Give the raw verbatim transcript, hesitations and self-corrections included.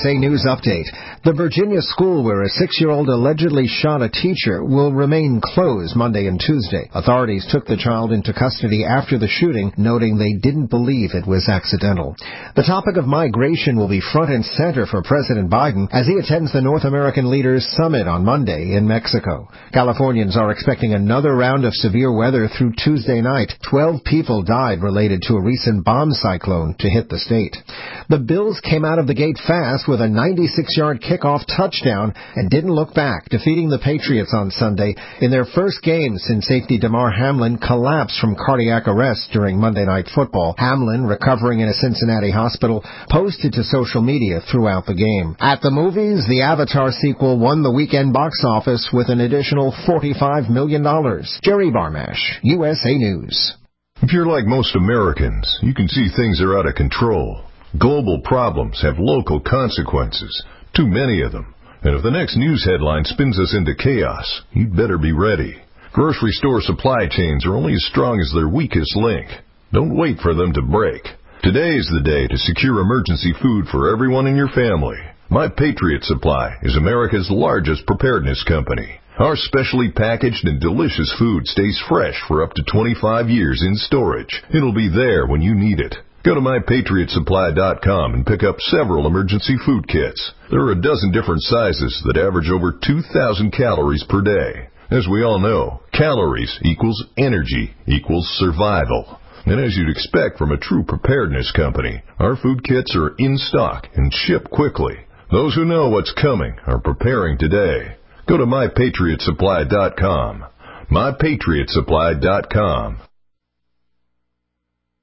S A News Update. The Virginia school where a six-year-old allegedly shot a teacher will remain closed Monday and Tuesday. Authorities took the child into custody after the shooting, noting they didn't believe it was accidental. The topic of migration will be front and center for President Biden as he attends the North American Leaders Summit on Monday in Mexico. Californians are expecting another round of severe weather through Tuesday night. Twelve people died related to a recent bomb cyclone to hit the state. The Bills came out of the gate fast with a ninety-six-yard kickoff touchdown and didn't look back, defeating the Patriots on Sunday in their first game since safety Damar Hamlin collapsed from cardiac arrest during Monday Night Football. Hamlin, recovering in a Cincinnati hospital, posted to social media throughout the game. At the movies, the Avatar sequel won the weekend box office with an additional forty-five million dollars. Jerry Barmash, U S A News. If you're like most Americans, you can see things are out of control. Global problems have local consequences, too many of them. And if the next news headline spins us into chaos, you'd better be ready. Grocery store supply chains are only as strong as their weakest link. Don't wait for them to break. Today is the day to secure emergency food for everyone in your family. My Patriot Supply is America's largest preparedness company. Our specially packaged and delicious food stays fresh for up to twenty-five years in storage. It'll be there when you need it. Go to my patriot supply dot com and pick up several emergency food kits. There are a dozen different sizes that average over two thousand calories per day. As we all know, calories equals energy equals survival. And as you'd expect from a true preparedness company, our food kits are in stock and ship quickly. Those who know what's coming are preparing today. Go to my patriot supply dot com. my patriot supply dot com.